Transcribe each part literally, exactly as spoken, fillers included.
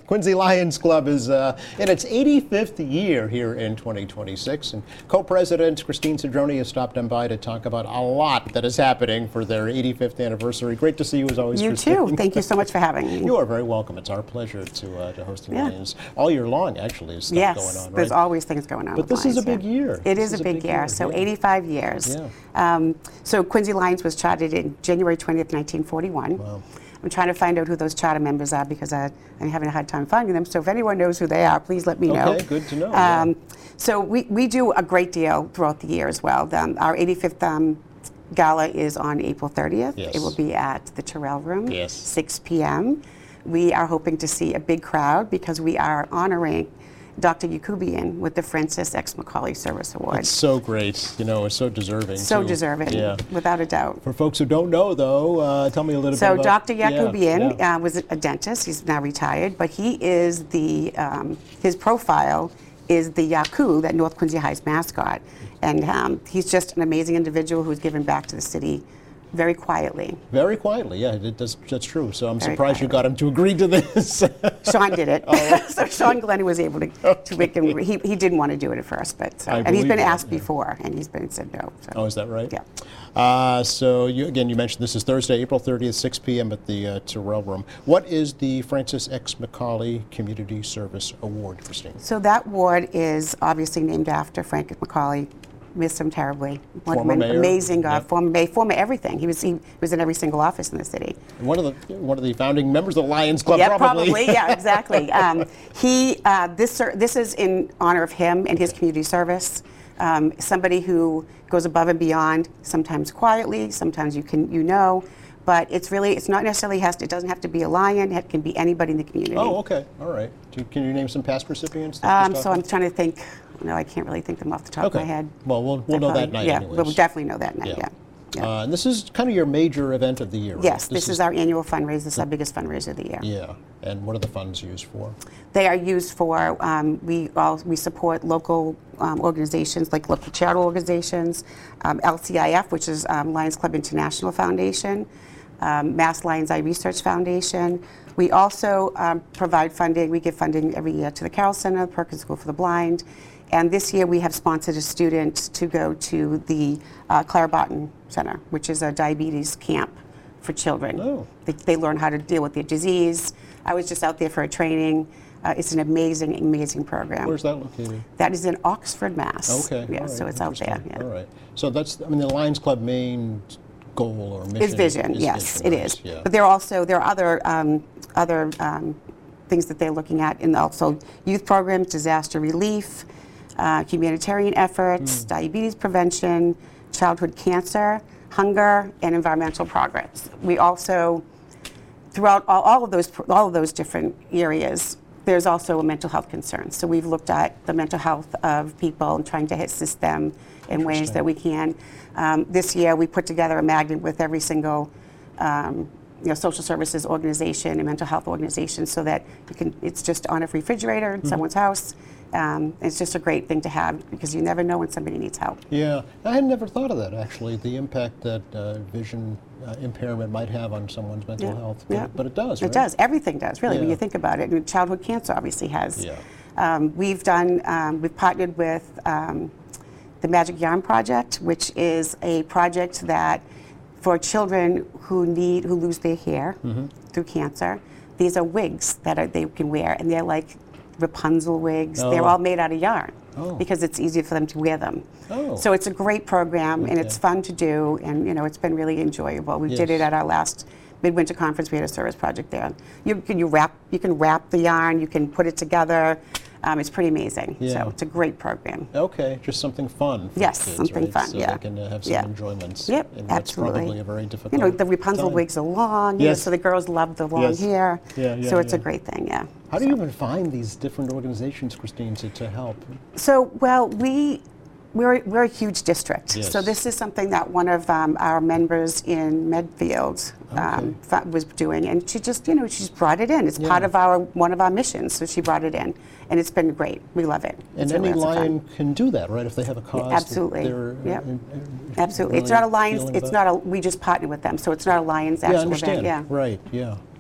Quincy Lions Club is uh, in its eighty-fifth year here in twenty twenty-six, and co-president Christine Cedrone has stopped on by to talk about a lot that is happening for their eighty-fifth anniversary. Great to see you as always, You Christine. too. Thank you so much for having me. You are very welcome. It's our pleasure to uh, to host the Yeah. Lions all year long. Actually, is stuff Yes, going on. there's Right? always things going on. But with this is a Lions, big yeah. year. It This is a big year. So yeah. eighty-five years. Yeah. Um, so Quincy Lions was chartered in January twentieth, nineteen forty-one. Wow. I'm trying to find out who those charter members are because I, I'm having a hard time finding them. So if anyone knows who they are, please let me know. Okay, good to know. Um, yeah. So we, we do a great deal throughout the year as well. Um, our eighty-fifth um, gala is on April thirtieth. Yes. It will be at the Terrell Room, Yes. six p m We are hoping to see a big crowd because we are honoring Doctor Yakubian with the Francis X. Macaulay Service Award. It's so great. You know, it's so deserving. So too. deserving, Yeah. without a doubt. For folks who don't know, though, uh, tell me a little So bit about... Doctor Yeah, Yakubian yeah. uh, was a dentist. He's now retired, but he is the, um, his profile is the Yaku, that North Quincy High's mascot. And um, he's just an amazing individual who's given back to the city very quietly. Very quietly, yeah, it does, that's true. So I'm Very surprised you quietly. got him to agree to this. Sean did it. Oh. So Sean Glenn was able to, to make him, he, he didn't want to do it at first, but, so, I and he's believe been that, asked yeah. before, and he's been said no. So. Oh, is that right? Yeah. Uh, so you, again, you mentioned this is Thursday, April thirtieth, six p m at the uh, Terrell Room. What is the Francis X. Macaulay Community Service Award, Christine? So that award is obviously named after Frank Macaulay. Miss him terribly. One Former an mayor. amazing uh, Yep. former mayor, former everything. He was he was in every single office in the city. One of the one of the founding members of the Lions Club, Yeah, probably. yeah, exactly. Um, he uh, this ser- this is in honor of him and his community service. Um, somebody who goes above and beyond, sometimes quietly, sometimes you can you know, but it's really it's not necessarily has to, it doesn't have to be a Lion. It can be anybody in the community. Oh, okay, all right. Do, can you name some past recipients? that Um, just so I'm talked trying to think. No, I can't really think them off the top Okay. of my head. Well, we'll we'll I know probably- that night Yeah, anyways. we'll definitely know that night. Yeah. Yeah. yeah. Uh, and this is kind of your major event of the year, right? Yes, this, is, our annual fundraiser. This is our biggest fundraiser of the year. Yeah, and what are the funds used for? They are used for, um, we all, we support local um, organizations, like local charitable organizations, um, L C I F, which is um, Lions Club International Foundation, um, Mass Lions Eye Research Foundation. We also um, provide funding, we give funding every year to the Carroll Center, Perkins School for the Blind, and this year we have sponsored a student to go to the uh, Clara Barton Center, which is a diabetes camp for children. Oh. They, they learn how to deal with their disease. I was just out there for a training. Uh, it's an amazing, amazing program. Where's that located? That is in Oxford, Mass. Okay. Yeah, all right, so it's out there. interesting. Yeah. All right. So that's, I mean, the Lions Club main goal or mission It's vision, is yes, vision, it right? is. Yeah. But there are also there are other um, other um, things that they're looking at, and also youth programs, disaster relief, uh, humanitarian efforts, Hmm. diabetes prevention, childhood cancer, hunger, and environmental progress. We also, throughout all, all of those all of those different areas, there's also a mental health concern. So we've looked at the mental health of people and trying to assist them in ways Interesting. that we can. Um, this year, we put together a magnet with every single um, you know, social services organization and mental health organization, so that you can. It's just on a refrigerator in Mm-hmm. someone's house. Um, it's just a great thing to have because you never know when somebody needs help. Yeah, I had never thought of that, actually, the impact that uh, vision uh, impairment might have on someone's mental Yeah, health. But, yeah. but it does, It right? does. Everything does, really, when Yeah. you think about it. And childhood cancer obviously has. Yeah. Um, we've done. Um, we've partnered with um, the Magic Yarn Project, which is a project that for children who need who lose their hair Mm-hmm. through cancer. These are wigs that are, they can wear, and they're like Rapunzel wigs. They're Oh. all made out of yarn Oh. because it's easier for them to wear them. Oh. So it's a great program, and it's Okay. fun to do, and you know it's been really enjoyable. We did Yes. it at our last midwinter conference. We had a service project there. You can you wrap you can wrap the yarn. You can put it together. Um, it's pretty amazing. Yeah. So it's a great program. Okay, just something fun for Yes, kids, something right? fun, So yeah. they can uh, have some Yeah. enjoyments. Yep, in what's absolutely. probably a very difficult You know, the Rapunzel time. wigs are long, you know, Yes. so the girls love the long Yes. hair. Yeah, yeah, so it's a yeah. great thing, yeah. How do you even find these different organizations, Christine, to, to help? So, well, we, we're, we're a huge district. Yes. So this is something that one of um, our members in Medfield um, fa- was doing, and she just, you know, she just brought it in. It's part Yeah. of our, one of our missions, so she brought it in. And it's been great. We love it. And It's any really lots of fun. lion can do that, right? If they have a cause. that absolutely. they're, uh, Yep. in- in- Absolutely. It's really not a Lions, feeling it's about. not a, we just partner with them, so it's not a Lions Yeah, I actual understand. event. Yeah. Right, yeah.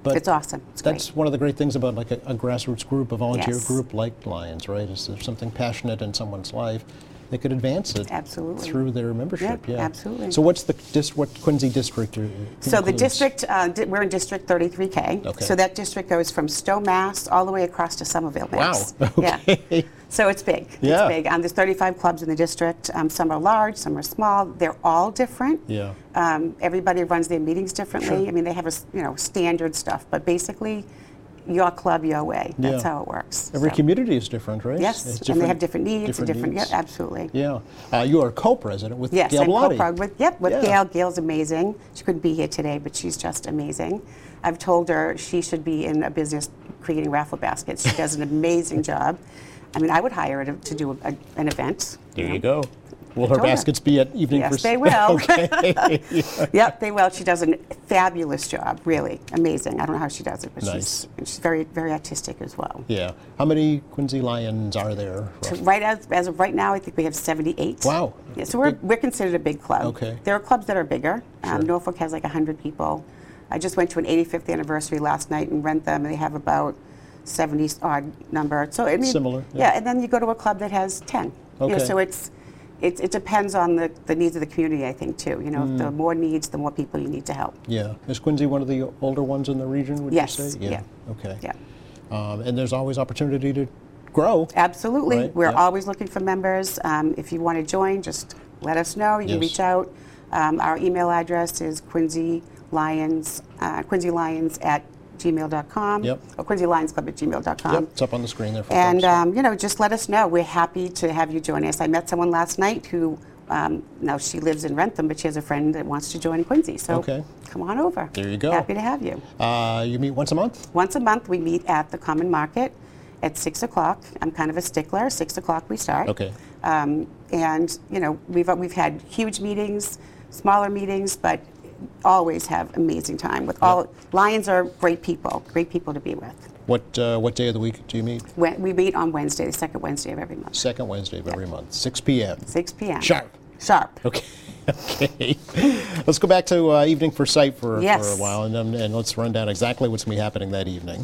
But it's awesome. It's that's great. one of the great things about like a, a grassroots group, a volunteer Yes. group like Lions, right? Is there's something passionate in someone's life, they could advance it Absolutely. through their membership. Yeah, Yeah, absolutely. So what's the dis- what Quincy district? uh, So the includes? district, uh, di- we're in District thirty-three K. Okay. So that district goes from Stowe, Mass, all the way across to Somerville, Mass. Wow. Okay. Yeah. So it's big. Yeah. It's big. Um, there's thirty-five clubs in the district. Um, some are large, some are small. They're all different. Yeah. Um, everybody runs their meetings differently. Sure. I mean, they have a s- you know standard stuff, but basically, your club, your way. That's Yeah. how it works. Every So- community is different, right? Yes, It's and they have different needs, and different. needs. Yeah, absolutely. Yeah. Uh, you are co-president with Yes, Gail I'm Bellotti. co-prog with, yep, with Yeah. Gail. Gail's amazing. She couldn't be here today, but she's just amazing. I've told her she should be in a business creating raffle baskets. She does an amazing job. I mean, I would hire her to, to do a, an event. There know. you go. Will her told her. baskets be at evening Yes, for they will. Okay. Yep, they will. She does a fabulous job, really amazing. I don't know how she does it, but Nice. she's, she's very, very artistic as well. Yeah. How many Quincy Lions are there? So right as, as of right now, I think we have seventy-eight. Wow. Yeah, so we're, we're considered a big club. Okay. There are clubs that are bigger. Sure. Um, Norfolk has like one hundred people. I just went to an eighty-fifth anniversary last night in Rentham, and they have about seventy odd number. So I mean, Similar, Yeah. yeah. and then you go to a club that has ten. You know, Okay. so it's it, it depends on the, the needs of the community, I think, too. You know, Mm. the more needs, the more people you need to help. Yeah. Is Quincy one of the older ones in the region, would Yes, you say? yeah. Okay. Yeah. Um, and there's always opportunity to grow. Absolutely. Right, We're yeah. always looking for members. Um, if you want to join, just let us know. You can Yes. reach out. Um, our email address is Quincy Lions, uh, Quincy Lions at gmail dot com. Yep. Or Quincy Lions Club at gmail dot com. Yep. It's up on the screen there for And folks. um, you know, just let us know. We're happy to have you join us. I met someone last night who, um, now she lives in Rentham, but she has a friend that wants to join Quincy. So Okay. come on over. There you go. Happy to have you. Uh, you meet once a month? Once a month, we meet at the Common Market at six o'clock. I'm kind of a stickler. six o'clock we start. Okay. Um, and you know, we've we've had huge meetings, smaller meetings, but always have amazing time with all. Lions are great people, great people to be with. What uh, what day of the week do you meet? When, we meet on Wednesday, the second Wednesday of every month, Second Wednesday of every month, six p m six p m Sharp. Sharp. Okay. Okay. Let's go back to uh, Evening for Sight for, for Yes. a while, and, um, and let's run down exactly what's going to be happening that evening.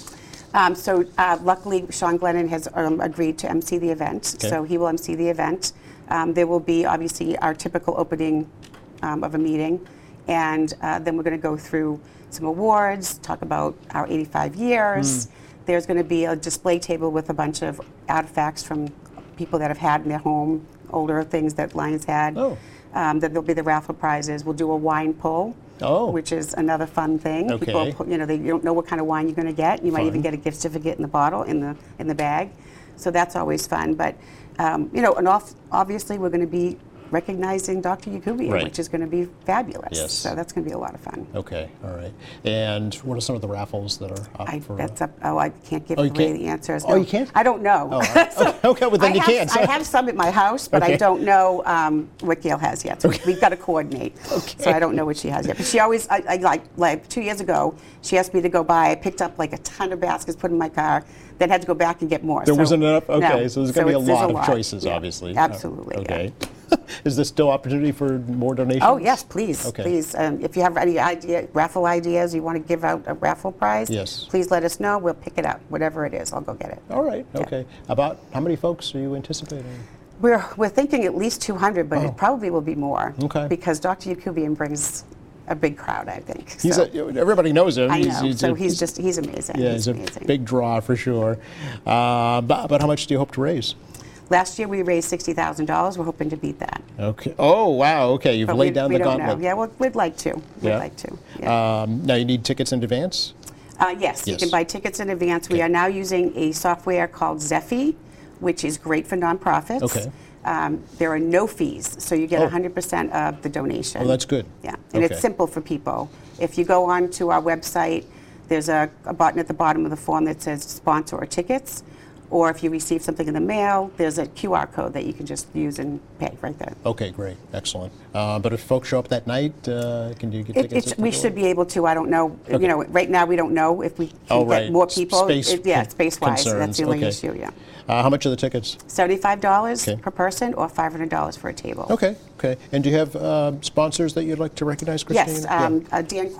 Um, so uh, luckily, Sean Glennon has um, agreed to emcee the event, Okay. so he will emcee the event. Um, there will be obviously our typical opening um, of a meeting, and uh, then we're going to go through some awards, talk about our eighty-five years. Hmm. There's going to be a display table with a bunch of artifacts from people that have had in their home, older things that Lions had. Oh. Um, then there'll be the raffle prizes. We'll do a wine pull. Oh. Which is another fun thing. Okay. People, pu- you know, they you don't know what kind of wine you're going to get. You might even Fun. get a gift certificate in the bottle, in the in the bag. So that's always fun. But um, you know, and off, obviously we're going to be recognizing Doctor Yakubian, Right. which is going to be fabulous. Yes. So that's going to be a lot of fun. Okay, all right. And what are some of the raffles that are up I, for? that's up. Oh, I can't give Oh, you away can't? the answers. Oh, you can't? I don't know. Oh, all right. So okay, okay, well then I you have, can't. I have some at my house, but Okay. I don't know um, what Gail has yet. So we've got to coordinate. So I don't know what she has yet. But she always, I, I like, like two years ago, she asked me to go buy. I picked up like a ton of baskets, put in my car, then had to go back and get more. There So, wasn't enough? Okay, no. so there's going to be a it's- there's lot of lot. choices, Yeah, obviously. Absolutely. yeah. Okay. Is there still opportunity for more donations? Oh yes, please, Okay. please. Um, if you have any idea, raffle ideas, you want to give out a raffle prize, Yes. please let us know. We'll pick it up, whatever it is. I'll go get it. All right, Yeah. okay. About how many folks are you anticipating? We're we're thinking at least two hundred, but Oh. it probably will be more. Okay. Because Doctor Yakubian brings a big crowd, I think. He's so. a, everybody knows him. I he's, know. He's so a, he's just he's amazing. yeah, he's he's a amazing. big draw for sure. Uh, but, but how much do you hope to raise? Last year we raised sixty thousand dollars. We're hoping to beat that. Okay. Oh wow. Okay, you've But laid we, down we the don't gauntlet. know. Yeah, well, we'd like to. We'd Yeah. like to. Yeah. Um, now you need tickets in advance. Uh, yes, you Yes. can buy tickets in advance. We Okay. are now using a software called Zephy, which is great for nonprofits. Okay. Um, there are no fees, so you get Oh. one hundred percent of the donation. Oh, that's good. Yeah, and Okay. it's simple for people. If you go on to our website, there's a, a button at the bottom of the form that says sponsor or tickets. Or if you receive something in the mail, there's a Q R code that you can just use and pay right there. Okay, great, excellent. Uh, but if folks show up that night, uh, can you get It, tickets? it's, at the we door? should be able to. I don't know. Okay. You know, right now we don't know if we can Oh, get right. more S- people. space It- yeah, con- space-wise. That's concerns. the only Okay. issue. Yeah. Uh, how much are the tickets? Seventy-five dollars Okay. per person, or five hundred dollars for a table. Okay, okay. And do you have uh, sponsors that you'd like to recognize, Christine? Yes, Yeah. um, uh, Dan Quirk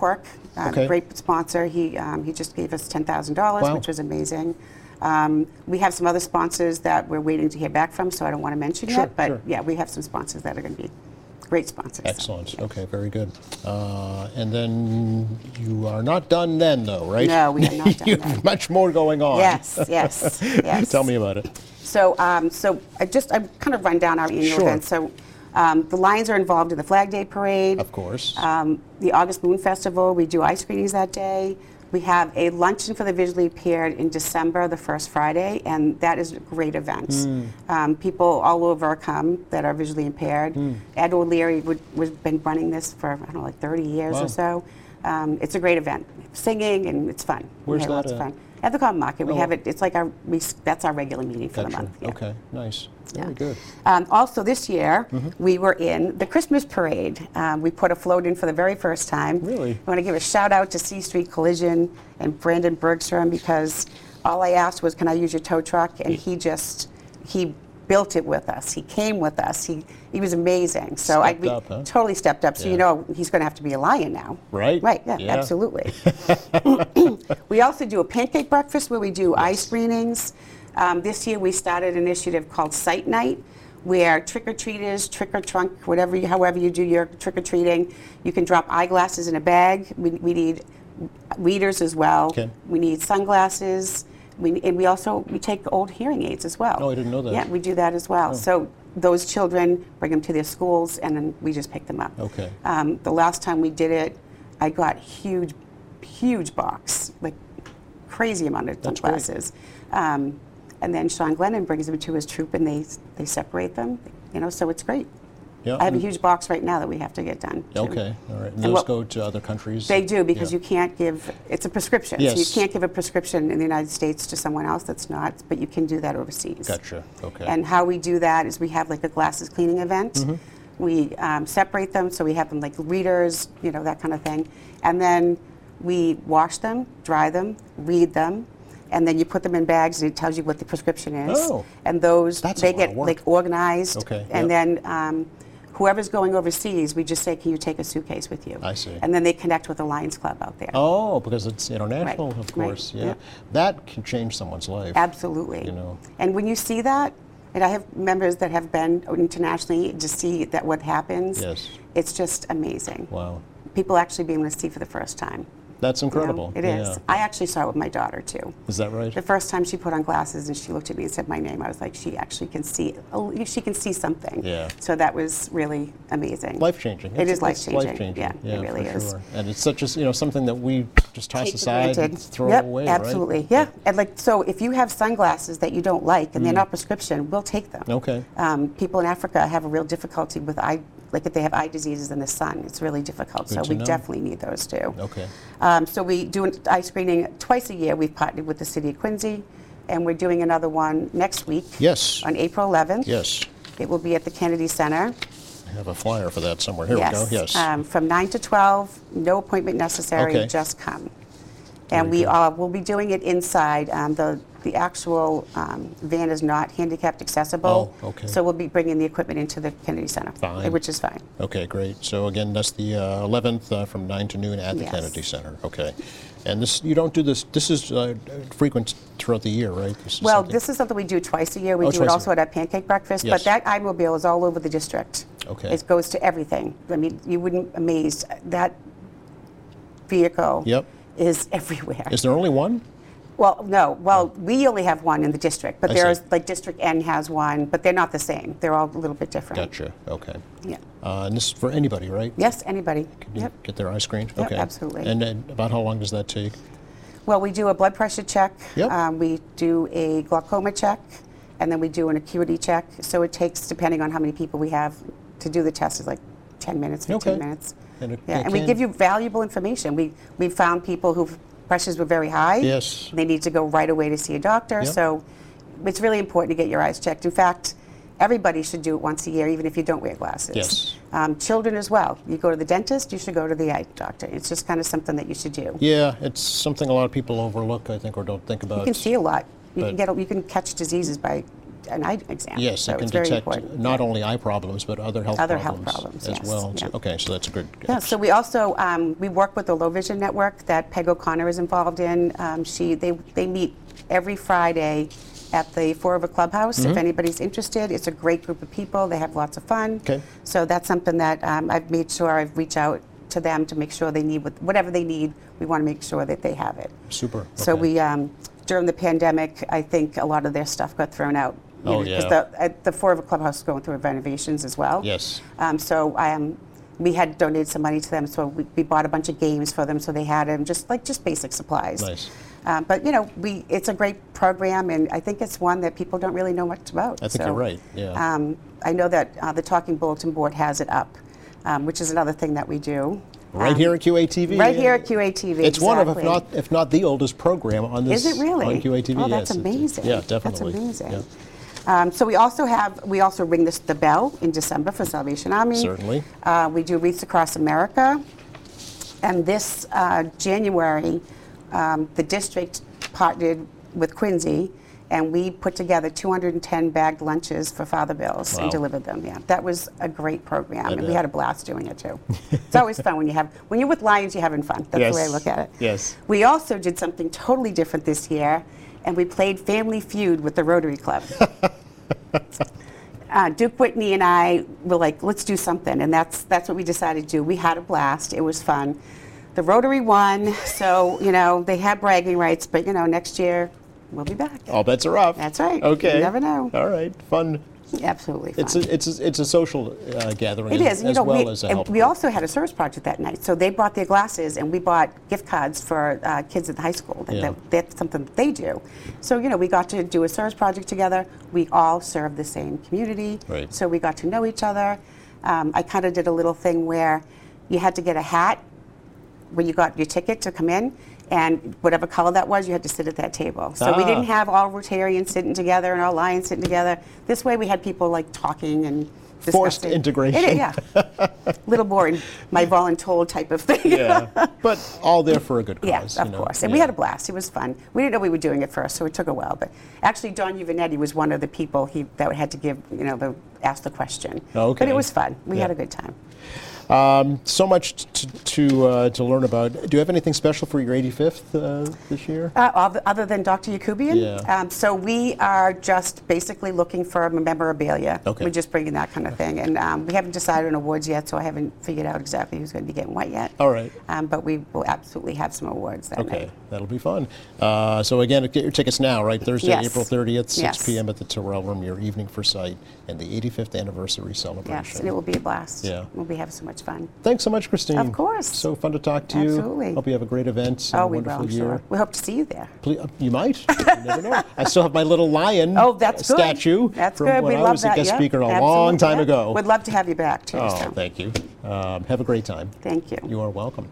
um, Okay. great sponsor. He um, he just gave us ten thousand dollars, Wow. which was amazing. Um, we have some other sponsors that we're waiting to hear back from, so I don't want to mention Sure, yet. But sure. yeah, we have some sponsors that are going to be great sponsors. Excellent. Okay, very good. Uh, and then you are not done then, though, right? No, we are not done You then. have much more going on. Yes, yes, yes. Tell me about it. So, um, so I just I kind of run down our annual Sure. events. So, um, the Lions are involved in the Flag Day Parade. Of course. Um, the August Moon Festival, we do ice screenings that day. We have a luncheon for the visually impaired in December, the first Friday, and that is a great event. Mm. Um, people all over come that are visually impaired. Mm. Ed O'Leary would, was been running this for, I don't know, like thirty years Wow. or so. Um, it's a great event. Singing, and it's fun. Where's we have that lots of at? fun. At the Common Market. We Oh. have it, it's like our, we, that's our regular meeting for Gotcha. the month. Yeah. Okay, nice. Very Yeah. good. Um, also this year, Mm-hmm. we were in the Christmas parade. Um, we put a float in for the very first time. Really? I want to give a shout out to C Street Collision and Brandon Bergstrom, because all I asked was, can I use your tow truck? And he just, he built it with us. He came with us. He he was amazing. So I Stepped we up, huh? totally stepped up. So Yeah. you know he's going to have to be a lion now. Right? Right, yeah, Yeah. absolutely. We also do a pancake breakfast where we do eye screenings. Um, this year we started an initiative called Sight Night, where trick-or-treaters, trick-or-trunk, whatever, you, however you do your trick-or-treating, you can drop eyeglasses in a bag. We, we need readers as well. Okay. We need sunglasses. We, and we also, we take old hearing aids as well. Oh, I didn't know that. Yeah, we do that as well. Oh. So those children, bring them to their schools, and then we just pick them up. Okay. Um, the last time we did it, I got huge, huge box, like crazy amount of That's great. sunglasses. Um, and then Sean Glennon brings them to his troop, and they they separate them. You know, so it's great. Yeah. I have a and- huge box right now that we have to get done. too. Okay, all right. And And those what- go to other countries? They do, because Yeah. you can't give, it's a prescription. So Yes. you can't give a prescription in the United States to someone else that's not, but you can do that overseas. Gotcha, okay. And how we do that is we have like a glasses cleaning event. Mm-hmm. We um, separate them, so we have them like readers, you know, that kind of thing. And then we wash them, dry them, read them, and then you put them in bags, and it tells you what the prescription is. Oh. And those, That's a they lot get of work. like organized. Okay, And yep. then um, whoever's going overseas, we just say, can you take a suitcase with you? I see. And then they connect with the Lions Club out there. Oh, because it's international, Right, of right, course, yeah. yeah. That can change someone's life. Absolutely. You know. And when you see that, and I have members that have been internationally to see that what happens, Yes. it's just amazing. Wow. People actually being able to see for the first time. That's you know? incredible. It is. Yeah. I actually saw it with my daughter too. Is that right? The first time she put on glasses and she looked at me and said my name, I was like, she actually can see. Oh, she can see something. Yeah. So that was really amazing. Life-changing. It It's- is it's life-changing. life-changing. Yeah, it really for is. Sure. And it's such a, you know, something that we just toss Take for aside granted. and throw yep, away, absolutely. right? Yeah. And like, so if you have sunglasses that you don't like and they're Mm. not prescription, we'll take them. Okay. Um, people in Africa have a real difficulty with eye, like if they have eye diseases in the sun, it's really difficult. Good so to we know. definitely need those too. Okay. Um, so we do an eye screening twice a year. We've partnered with the city of Quincy, and we're doing another one next week Yes. on April eleventh. Yes. It will be at the Kennedy Center. I have a flyer for that somewhere. Here yes. we go. Yes. Um, from nine to twelve, no appointment necessary, Okay. just come. Very And we good. uh, will be doing it inside. Um, the the actual um, van is not handicapped accessible. Oh, okay. So we'll be bringing the equipment into the Kennedy Center, Fine. which is fine. Okay, great. So again, that's the uh, eleventh uh, from nine to noon at the Yes. Kennedy Center. Okay. And this, you don't do this, this is uh, frequent throughout the year, right? This is Well, something- this is something we do twice a year. We Oh, do twice it a also year. at our pancake breakfast. Yes. But that iMobile is all over the district. Okay. It goes to everything. I mean, you wouldn't amazed. That vehicle Yep. is everywhere. Is there only one? Well, no. Well, we only have one in the district, but I there's see. like District N has one, but they're not the same. They're all a little bit different. Gotcha. Okay. Yeah. Uh, and this is for anybody, right? Yes, anybody. Can you Yep. get their eye screened? Yep, Okay. absolutely. And then about how long does that take? Well, we do a blood pressure check. Yep. Um, we do a glaucoma check, and then we do an acuity check. So it takes, depending on how many people we have, to do the test is like ten minutes, fifteen Okay. minutes. And it- Yeah, it and we can- give you valuable information. We we found people whose pressures were very high. Yes. They need to go right away to see a doctor. Yep. So it's really important to get your eyes checked. In fact, everybody should do it once a year, even if you don't wear glasses. Yes. Um, children as well. You go to the dentist, you should go to the eye doctor. It's just kind of something that you should do. Yeah, it's something a lot of people overlook, I think, or don't think about. You can see a lot. You But- can get. a- You can catch diseases by an eye exam. Yes, so it can it's very detect important. not only eye problems, but other health Other problems, health problems, as yes, well. yeah. Okay, so that's a good. Yeah, so we also um, we work with the Low Vision Network that Peg O'Connor is involved in. Um, she they they meet every Friday at the Fall River Clubhouse. Mm-hmm. If anybody's interested, it's a great group of people. They have lots of fun. Okay. So that's something that um, I've made sure I've reached out to them to make sure they need what, whatever they need. We want to make sure that they have it. Super. So okay. we um, during the pandemic, I think a lot of their stuff got thrown out. You Oh, know, yeah. Because the, at the Fall River Clubhouse is going through renovations as well. Yes. Um, so um, we had donated some money to them, so we, we bought a bunch of games for them, so they had them, just like just basic supplies. Nice. Um, but you know, we it's a great program, and I think it's one that people don't really know much about. I think so, you're right. Yeah. Um, I know that uh, the Talking Bulletin Board has it up, um, which is another thing that we do. Right Um, here at Q A T V. Right here at Q A T V. It's one of, if exactly. not, if not the oldest program on this. Is it really? On Q A T V. Oh, that's yes. amazing. Yeah, definitely. That's amazing. Yeah. Um, so we also have we also ring this the bell in December for Salvation Army. Certainly. Uh, we do Wreaths Across America, and this uh, January, um, the district partnered with Quincy, and we put together two hundred ten bagged lunches for Father Bills Wow. and delivered them. Yeah, that was a great program, I and we bet. had a blast doing it too. It's always fun when you have when you're with Lions, you're having fun. That's the way I Yes. look at it. Yes. We also did something totally different this year, and we played Family Feud with the Rotary Club. uh, Duke Whitney and I were like, let's do something, and that's that's what we decided to do. We had a blast. It was fun. The Rotary won, so you know they had bragging rights, but you know next year we'll be back. All bets are off. That's right. Okay. You never know. All right. Fun. Absolutely fun. It's a, it's a, it's a social uh, gathering It as, is, and you as know, well we, as a and help. we also had a service project that night. So they brought their glasses, and we bought gift cards for uh, kids at the high school. That, Yeah. that- that's something that they do. So you know, we got to do a service project together. We all serve the same community, Right. so we got to know each other. Um, I kind of did a little thing where you had to get a hat when you got your ticket to come in, and whatever color that was, you had to sit at that table. So we Ah. didn't have all Rotarians sitting together and all Lions sitting together. This way we had people like talking and Forced discussing. integration. It is, yeah. Little boring, my voluntold type of thing. Yeah. But all there for a good cause. Yes, of you know. course. And we Yeah. had a blast. It was fun. We didn't know we were doing it first, so it took a while. But actually, Don Uvanetti was one of the people he, that had to give, you know, the ask the question. Okay. But it was fun. We Yeah. had a good time. Um, so much to to, uh, to learn about. Do you have anything special for your eighty-fifth uh, this year? Uh, oth- other than Doctor Yakubian? Yeah. Um, so we are just basically looking for memorabilia. Okay. We're just bringing that kind of thing. And um, we haven't decided on awards yet, so I haven't figured out exactly who's going to be getting what yet. All right. Um, but we will absolutely have some awards that Okay, night. that'll be fun. Uh, so again, get your tickets now, right? Thursday, Yes. April thirtieth, six Yes. p m at the Terrell Room, your evening for sight, and the eighty-fifth anniversary celebration. Yes, and it will be a blast. Yeah. We'll be having so much fun. Thanks so much, Christine. Of course. So fun to talk to you. Absolutely. Hope you have a great event and Oh, a we wonderful will, year. sure. We hope to see you there. Please, you might. You never know. I still have my little lion Oh, that's good. statue That's from good. when We I love was that. a guest yeah. speaker a Absolutely, long time yeah. ago. We'd love to have you back, too. Oh, so. thank you. Um, have a great time. Thank you. You are welcome.